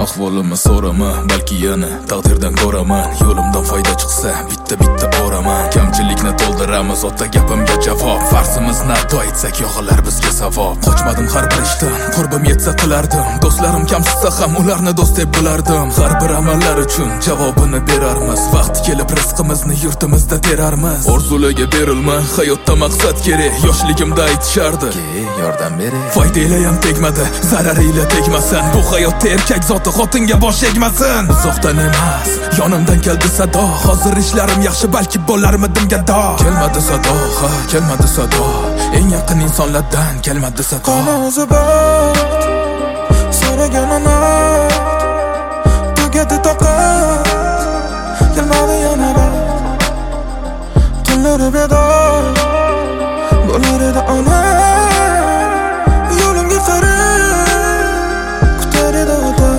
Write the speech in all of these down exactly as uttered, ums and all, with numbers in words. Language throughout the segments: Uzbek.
ahvolimni so'rama, balki yana taqdirdan ko'raman. Yo'limdan foyda chiqsa bitta-bitta o'raman. Kamchilikni to'ldiramiz, ota gapimga javob. Farzimizni ado etsak yog'ilar bizga savob. Qochmadim har bir ishdan, qurbim yetsa qilardim. Do'stlarim kamsitsa ham ularni do'st deb bilardim. Har bir amallar uchun javobini berarmiz. Vaqti kelib rizqimizni yurtimizda terarmiz. Orzularga berilma, hayotda maqsad kerak. Yoshligimda aytishardi, yordam bering. Foydanglar ham tegmadi, zararinglar tegmasin. Bu hayotda erkak zoti xotinga bosh egmasin. Uzoqdan emas, yonimdan keldi sado. Hozir ishlarim yaxshi, balki bo'larmidim gado. Kelmadi sado, ha, kelmadi sado. Eng yaqin insonlardan kelmadi sado. Qani o'zi bor, so'raganini tugadi toqat. Kelmadi yana bor, tunlari bedor bo'lar edi ona. Yo'limga qarab kutar edi ota.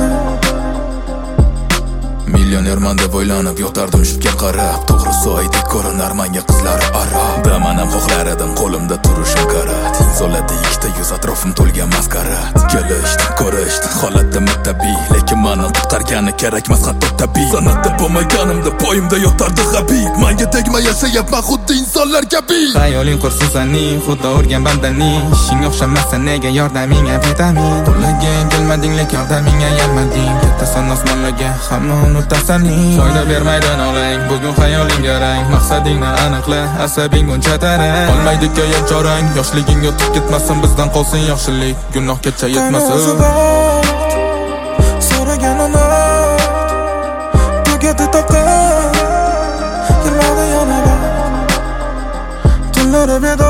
Millionerman deb o'ylanib yotardim shubga qarab. To'g'risi aytib ko'rinar menga qizlar aro. Damanam xohlar edim qo'limda turishim karat. Insonlarda ikkita yuz, atrofim to'lgan maskarat. Kelishdi, ko'rishdi, holatda tabiiy, lekin meni qutqargani kerakmas hatto tabiiy. San'atda bo'lmaganimda poyimda yotardi Habib. Menga tegma yashayapman xuddi insonlar kabi. Xayoling qursin sening, xuddi urgan bandaning. Ishing o'xshamasa nega yordamingga vitamin. Qo'llagan kelmading, lekin yordamingga yalmading. Kattasan osmonlarga, hamma unutasaning. Foyda bermaydi nolang, bugun hayoling garang. Maqsadingni aniqla, asabing buncha tarang. Olmaydi ko'yib chorang, yoshliging o'tib ketmasin, bizdan qolsin yaxshilik. Gunohgacha yetmasin. So'raganini tugadi toqat. Kelmadi yana bor, tunlari bedor